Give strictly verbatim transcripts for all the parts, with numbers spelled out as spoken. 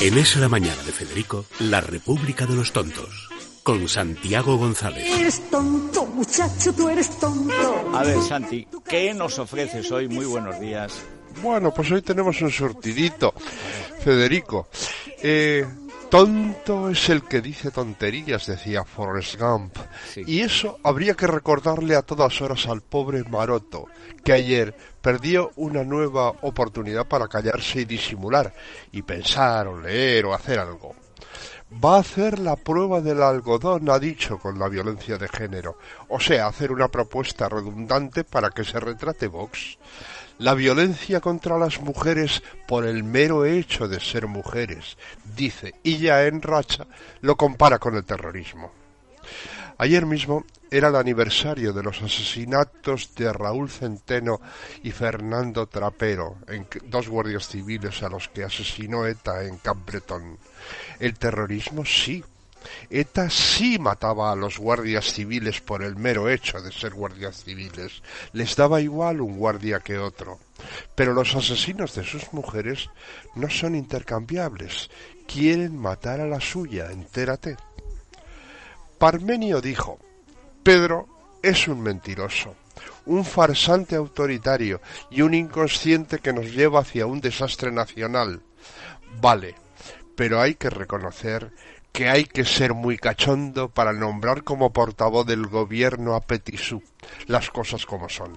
En Es la Mañana de Federico, la República de los Tontos, con Santiago González. Eres tonto, muchacho, tú eres tonto. A ver, Santi, ¿qué nos ofreces hoy? Muy buenos días. Bueno, pues hoy tenemos un surtidito, Federico. Eh, tonto es el que dice tonterías, decía Forrest Gump. Sí. Y eso habría que recordarle a todas horas al pobre Maroto, que ayer perdió una nueva oportunidad para callarse y disimular, y pensar o leer o hacer algo. Va a hacer la prueba del algodón, ha dicho, con la violencia de género. O sea, hacer una propuesta redundante para que se retrate Vox. La violencia contra las mujeres por el mero hecho de ser mujeres, dice, y ya en racha lo compara con el terrorismo. Ayer mismo era el aniversario de los asesinatos de Raúl Centeno y Fernando Trapero, en dos guardias civiles a los que asesinó ETA en Capbreton. El terrorismo sí. ETA sí mataba a los guardias civiles por el mero hecho de ser guardias civiles. Les daba igual un guardia que otro. Pero los asesinos de sus mujeres no son intercambiables. Quieren matar a la suya, entérate. Parmenio dijo: Pedro es un mentiroso, un farsante autoritario y un inconsciente que nos lleva hacia un desastre nacional. Vale, pero hay que reconocer que hay que ser muy cachondo para nombrar como portavoz del gobierno a Petisú, las cosas como son.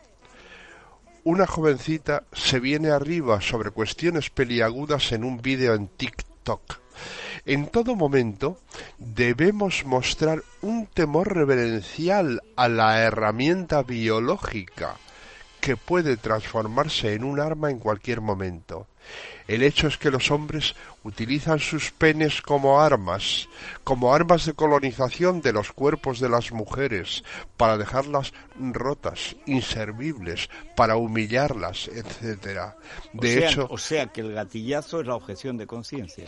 Una jovencita se viene arriba sobre cuestiones peliagudas en un vídeo en TikTok. En todo momento debemos mostrar un temor reverencial a la herramienta biológica que puede transformarse en un arma en cualquier momento. El hecho es que los hombres utilizan sus penes como armas, como armas de colonización de los cuerpos de las mujeres, para dejarlas rotas, inservibles, para humillarlas, etcétera. De o sea, hecho, o sea que el gatillazo es la objeción de conciencia.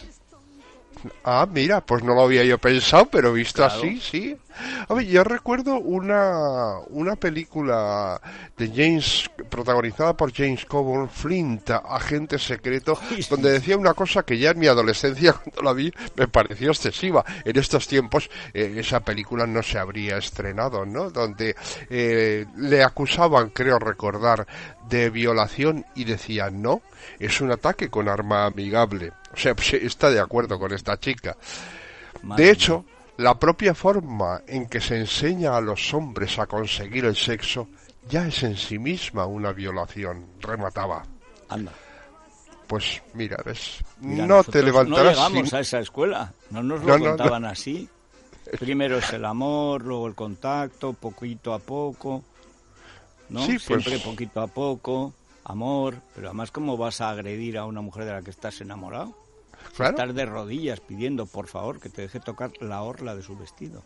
Ah, mira, pues no lo había yo pensado, pero visto claro. así, sí. A ver, yo recuerdo una una película de James, protagonizada por James Coburn, Flint, agente secreto, sí, sí. donde decía una cosa que ya en mi adolescencia, cuando la vi, me pareció excesiva. En estos tiempos, eh, esa película no se habría estrenado, ¿no? Donde eh, le acusaban, creo recordar, de violación y decía, no, es un ataque con arma amigable. O sea, pues está de acuerdo con esta chica. De hecho, la propia forma en que se enseña a los hombres a conseguir el sexo ya es en sí misma una violación, remataba. Anda. Pues mira, ves, Mira, no te levantarás no llegamos sin... a esa escuela, no nos lo no, contaban no, no. así. Primero es el amor, luego el contacto, poquito a poco, ¿no? Sí, pues... Siempre poquito a poco, amor, pero además, ¿cómo vas a agredir a una mujer de la que estás enamorado? Claro. Estar de rodillas pidiendo, por favor, que te deje tocar la orla de su vestido.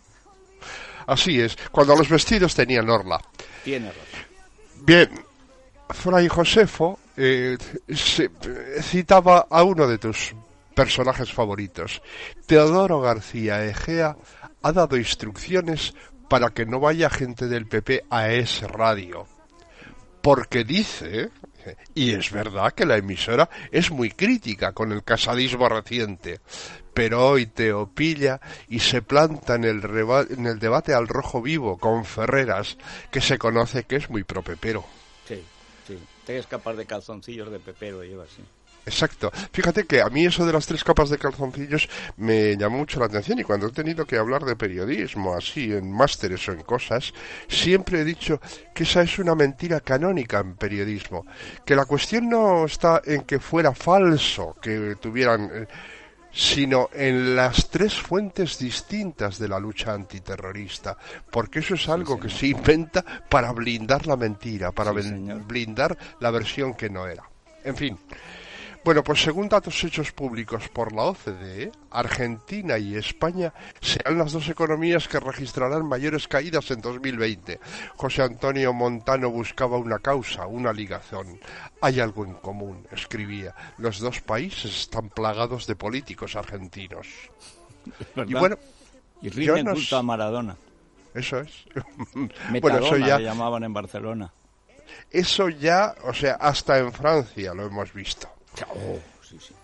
Así es, cuando los vestidos tenían orla. Tiene razón. Bien, Fray Josefo eh, se, citaba a uno de tus personajes favoritos. Teodoro García Egea ha dado instrucciones para que no vaya gente del P P a ese radio. Porque dice... Y es verdad que la emisora es muy crítica con el casadismo reciente, pero hoy Teo pilla y se planta en el, reba- en el debate al rojo vivo con Ferreras, que se conoce que es muy pro pepero. Sí, sí. Tres capas de calzoncillos de pepero lleva así. Exacto. Fíjate que a mí eso de las tres capas de calzoncillos me llamó mucho la atención, y cuando he tenido que hablar de periodismo, así, en másteres o en cosas, siempre he dicho que esa es una mentira canónica en periodismo, que la cuestión no está en que fuera falso, que tuvieran... Eh, sino en las tres fuentes distintas de la lucha antiterrorista, porque eso es algo sí, que se inventa para blindar la mentira, para sí, blindar la versión que no era. En fin... Bueno, pues según datos hechos públicos por la O C D E, Argentina y España serán las dos economías que registrarán mayores caídas en dos mil veinte. José Antonio Montano buscaba una causa, una ligazón. Hay algo en común, escribía. Los dos países están plagados de políticos argentinos. ¿Verdad? Y bueno, y rinden nos... culto a Maradona. Eso es. Metadona, bueno, eso ya... le llamaban en Barcelona. Eso ya, o sea, hasta en Francia lo hemos visto. Oh, sí, sí.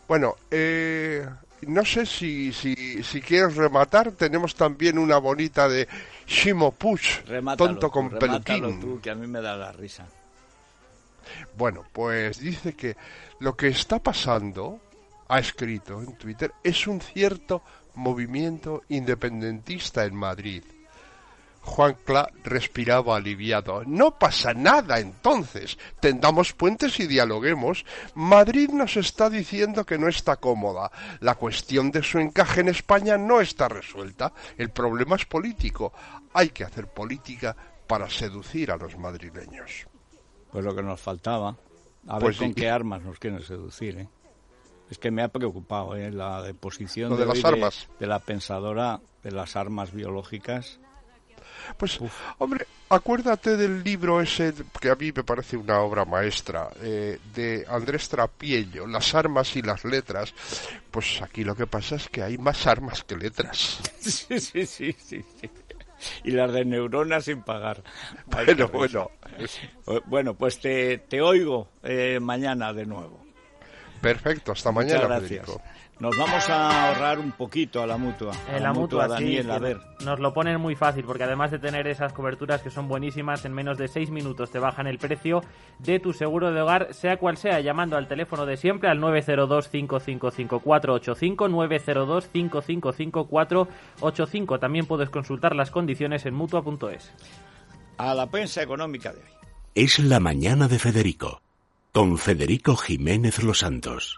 Bueno, eh, no sé si, si, si quieres rematar. Tenemos también una bonita de Ximo Puig, remátalo, tonto con tú, peluquín. Tú, que a mí me da la risa. Bueno, pues dice que lo que está pasando, ha escrito en Twitter, es un cierto movimiento independentista en Madrid. Juan Cla respiraba aliviado. No pasa nada, entonces. Tendamos puentes y dialoguemos. Madrid nos está diciendo que no está cómoda. La cuestión de su encaje en España no está resuelta. El problema es político. Hay que hacer política para seducir a los madrileños. Pues lo que nos faltaba. A Pues ver sí. con qué armas nos quieren seducir, ¿eh? Es que me ha preocupado, ¿eh? La deposición Lo de las hoy armas. de la pensadora de las armas biológicas. Pues, Uf. hombre, acuérdate del libro ese que a mí me parece una obra maestra, eh, de Andrés Trapiello, Las armas y las letras. Pues aquí lo que pasa es que hay más armas que letras. Sí, sí, sí, sí, sí. Y las de neuronas sin pagar. Ay, bueno, bueno. Bueno, pues te, te oigo eh, mañana de nuevo. Perfecto, hasta Muchas mañana, gracias. Federico. Nos vamos a ahorrar un poquito a la mutua. En a la mutua, Daniel, sí, a ver. Nos lo ponen muy fácil, porque además de tener esas coberturas que son buenísimas, en menos de seis minutos te bajan el precio de tu seguro de hogar, sea cual sea, llamando al teléfono de siempre, al nueve cero dos, cinco cinco cinco, cuatro ocho cinco, nueve cero dos, cinco cinco cinco, cuatro ocho cinco. También puedes consultar las condiciones en mutua punto es. A la prensa económica de hoy. Es la mañana de Federico, con Federico Jiménez Los Santos.